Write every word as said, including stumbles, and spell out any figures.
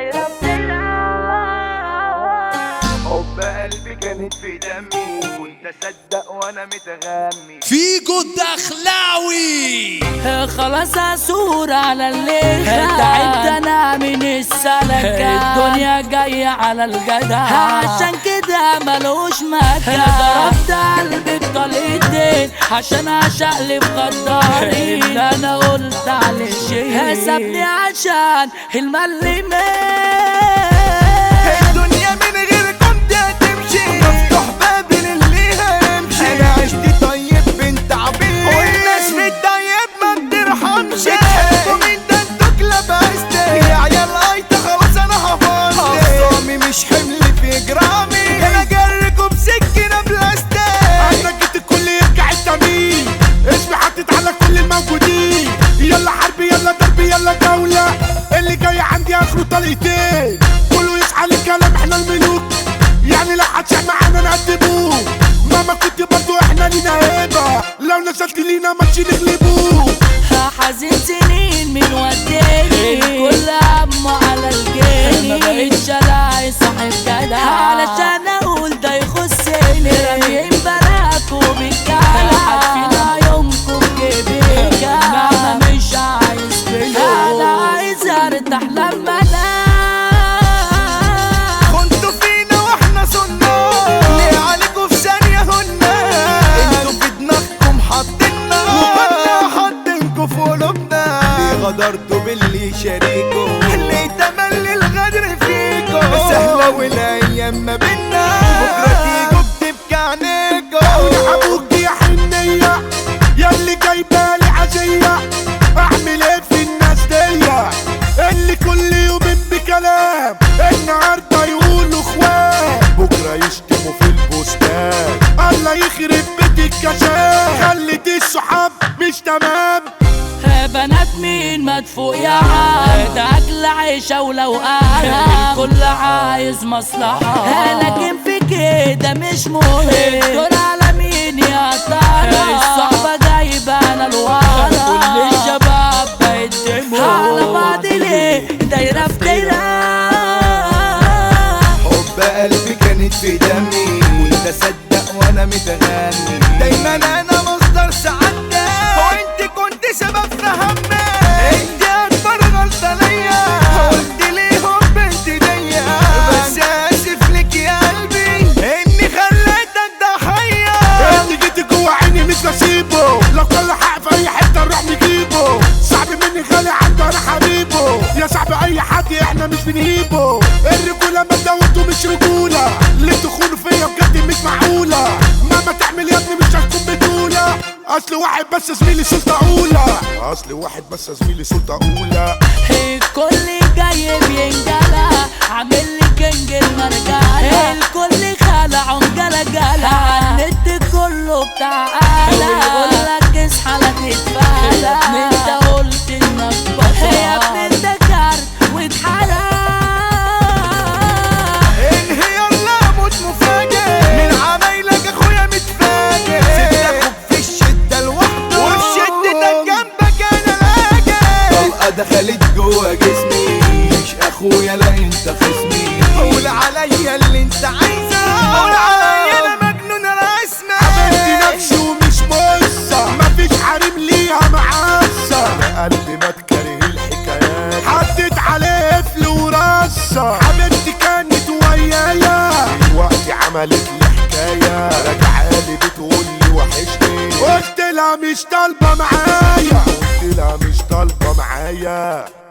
دايرة بتلعب. حب قلبي كانت في دمي، كنت اصدق وانا متغمي. فيجو الدخلاوي خلاص اسور على اللي تعبت انا من السلكة، الدنيا جاية على الجدع عشان كده ملوش مكان. ضربت قلبي بطلقتين عشان اشقلب غدارين، اللي انا قلت عليه شيء سابني عشان الملمين. الدنيا من غيركم دي هتمشي، مفتوح باب للي هيمشي. انا عشت طيب بنت عبيد، والناس في الطيب ما بترحمش. بتحبوا مين ده انتوا كلاب عستي، يا عيال ايتا خلاص انا حفظت. خصامي مش حمل في جرامي، انا جركم بسكينه بلاستيك. عندك انت الكل يرجع التمييز، اسمي حطيت على كل الموجودين. يلا حرب يلا ضرب يلا جوله، اللي جاي عندي اخره طلقتين. كله يصحى للكلام احنا الملوك، يعني لو حد معانا نقدموه. ماما كنت برضو احنا لينا هيبه، لو نزلت لينا ماتش نغلبوه. حزين سنين من وداني، كل همه على الجاني. ما بقتش الاقي صاحب جدع علشان اقول ده يخصني. راميين بلاك وبالكلام عارفين يومكم جبيكة، مهما مش عايز فلوس انا عايز ارتاح لما كنتوا فينا واحنا صنا، ليه عليكوا في ثانيه هنا. انتوا في دماغكم حاطيننا، وكنا حاطينكوا في قلوبنا. ليه غدرتوا باللي شاريكوا، ليه تملي الغدر فيكوا. سهله والايام ما بينا، بكره تيجوا بتبكي عينيكوا. ابوك يا حنيه ياللي جايبالي عزيه، اعمل ايه في الناس دي اللي كل يومين بكلام. النهارده يقولوا اخوات، بكره يشتموا في البوستات. الله يخرب بيت الكشاف، خلت الصحاب مش تمام. بنات مين مدفوق يا عم، ده اكل عيشة ولو انا الكل عايز مصلحة، لكن في كده مش مهم. دول على مين يا ترى، الصحبة جايبة انا لورا. كل الشباب بيتدموا على بعض ليه دايرة في دايرة. حب قلبي كانت في دمي، كنت اصدق وانا متغني. دايما انا مصدر سعادتي، وانت كنت سبب في همي. انت اكبر غلطة ليا، قلت ليهم بنت ديا. بس اسف لك يا قلبي اني خليتك ضحية. انت جيت جوا عيني مش بسيبه، لو كل حق في اي حتة نروح نجيبه. صعب مني غالي عنده انا حبيبه، يا صاحبي اي حد احنا مش بنهيبه. الرجولة مبدأ وانتوا مش رجولة، اللي تخونوا فيا بجد مش معقولة. مهما تعمل يا ابني مش هتكون بطولة. اصل واحد بس زميلي سلطة اولى، اصل واحد بس زميلي سلطة اولى. الكل جاي بينجلى عامل لي كينج المرجلة، الكل خلع جلا جلا عالنت كله بتاع قلق. ويقولك اصحى لا تتفالى، يا ابني انت قلت انك بطل، يا ابني انت كارت واتحرق. انهي يلا موت مفاجئ، من عمايلك اخويا متفاجئ. سبت اخوك في الشدة لوحده، وفي شدتك جنبك انا لاجئ. طلقة دخلت جوا جسمي، مش اخويا لا انت خصمي. قول عليا اللي انت عايزه، قول عليا انا مجنون رسمي. عملت نفسي ومش مصة، مفيش حريم ليها معصة. انا قلبي ما تكره الحكايات، حطيت عليه قفل ورصة. حبيبتي كانت ويايا، دلوقتي عملت لي حكاية. راجعالي بتقول لي وحشني، قلت لها مش طالبة معايا، قلت لها مش طالبة معايا.